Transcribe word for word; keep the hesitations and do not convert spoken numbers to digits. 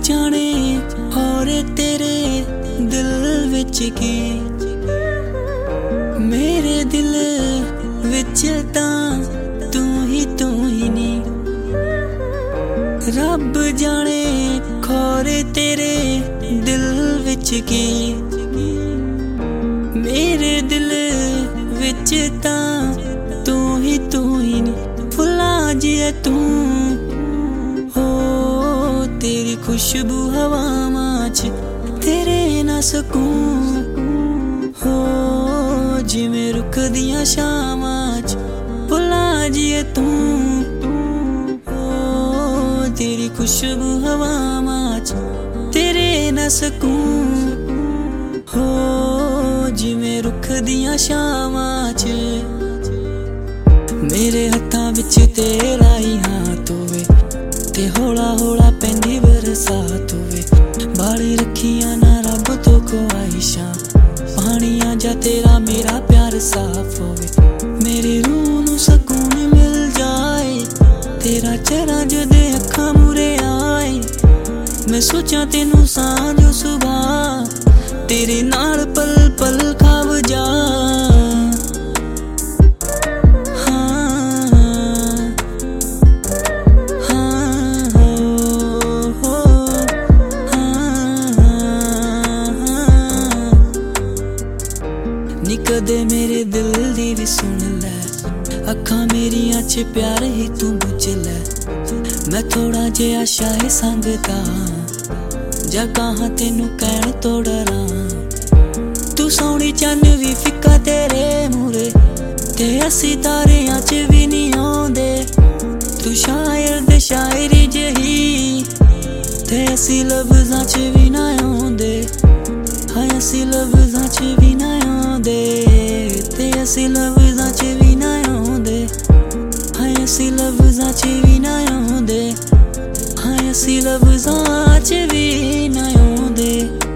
जाने और तेरे दिल विच की मेरे दिल विच तां तू ही तू ही नी रब जाने खोरे तेरे दिल विच की मेरे दिल विच तां तू ही तू ही नी फुल्लां जिया तू हो तेरी खुशबू हवावां च तेरे ना सकूं हो जिवें रुख दियां शामां च फुल्लां जिया तू हो तेरी खुशबू हवावां च तेरे ना सकूं हो जिवें रुख दियां शामां च मेरे हत्थां विच तेरा ही हाथ होवे ते हौला हौला पैंदी बरसात होवे बाली रखियां ना रब तो ख्वाहिशां पानियां जा तेरा मेरा प्यार साफ होवे मेरी रूह नूं सकून मिल जाए तेरा चेहरा जदे अखां मूरे आए मैं सोचां तेनू सांझो सुबह तेरे नाल पल पल खाव जा कदे मेरे दिल दी भी सुन लै अखां मेरियां च प्यार ही तू बुझ लै मैं थोड़ा जिहा शाहे संगदा जा कहां तेनू कहण तो डरां तू सोहणी चन्न भी फिक्का तेरे मूरे ते असी तारियां च भी नहीं आउंदे तू शायर दे शायरी जही ते असी लफ्जां च भी ना आउंदे हाय असी लफ्जां च भी ना आउंदे ते असी लफ्जां च भी ना आउंदे हाय असी लफ्जां च भी ना आउंदे हाय असी लफ्जां च भी ना आउंदे।